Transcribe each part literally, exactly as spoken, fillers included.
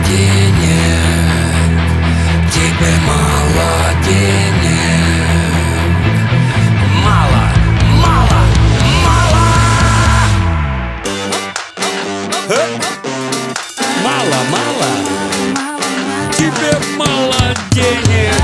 денег, тебе мало денег. Мало, мало, мало. Мало, мало. Тебе мало денег.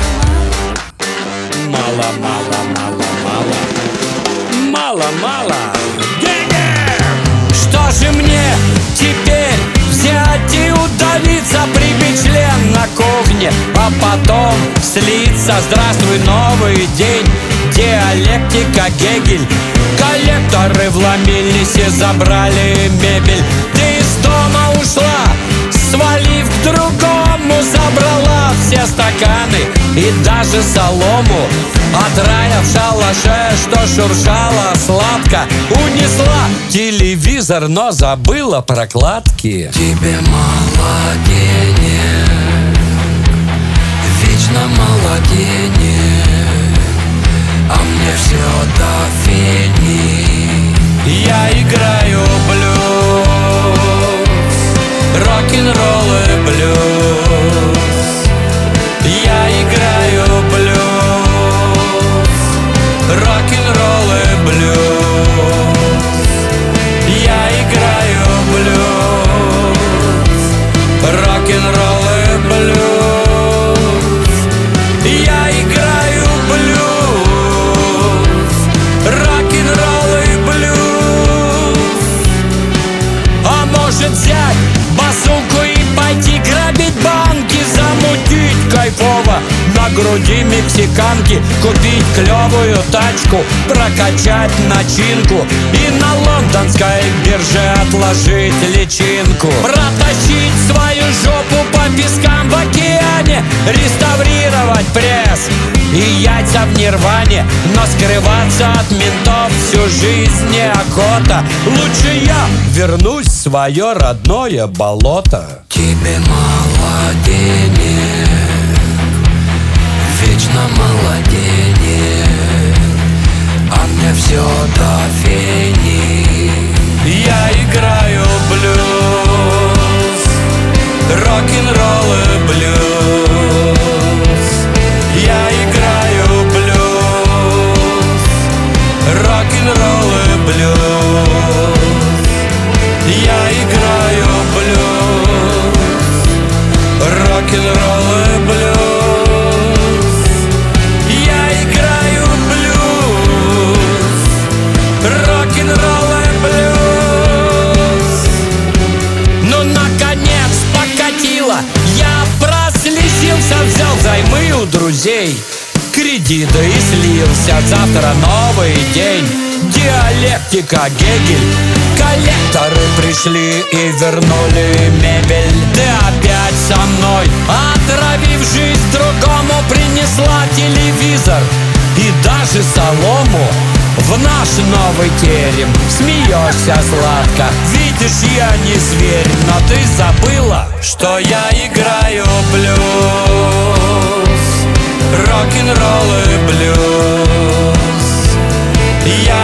Мало, мало, мало, мало. Мало, мало денег. Что же мне теперь взять и удавиться, прибить член на кухне, а потом слиться? Здравствуй, новый день, диалектика Гегель. Коллекторы вломились и забрали мебель. Ты из дома ушла, свалив к другому, забрала все стаканы и даже солому. От рая в шалаше, что шуршало сладко, унесла телевизор, но забыла прокладки. Тебе мало денег, вечно мало денег, а мне все до фени. Я играю блюз, рок-н-ролл и блюз. Я играю блюз, рок-н-ролл и блюз. Я играю блюз, рок-н-ролл и блюз. Я играю блюз, рок-н-ролл и блюз. А может взять базуку и пойти грабить банки, замутить кайфово на груди мексиканки, купить клевую тачку, прокачать начинку и на лондонской бирже отложить личинку. Протащить свою жопу по пескам в океане, реставрировать пресс и яйца в нирване. Но скрываться от ментов всю жизнь неохота. Лучше я вернусь в свое родное болото. Тебе мало денег, вечно мало денег, а мне все до фени. Я играю блюз, рок-н-ролл и блюз. Я играю блюз, рок-н-ролл и блюз. Я играю блюз, рок-н-ролл и блюз. Я играю блюз, рок-н-ролл и блюз. Ну, наконец, покатило. Я прослезился, взял займы у друзей, кредиты и слился. Завтра новый день, диалектика Гегель. Коллекторы пришли и вернули мебель. Ты опять со мной, отравив жизнь другому, принесла телевизор и даже солому в наш новый терем. Смеешься сладко, видишь, я не зверь, но ты забыла, что я играю блюз, рок-н-ролл и блюз. Я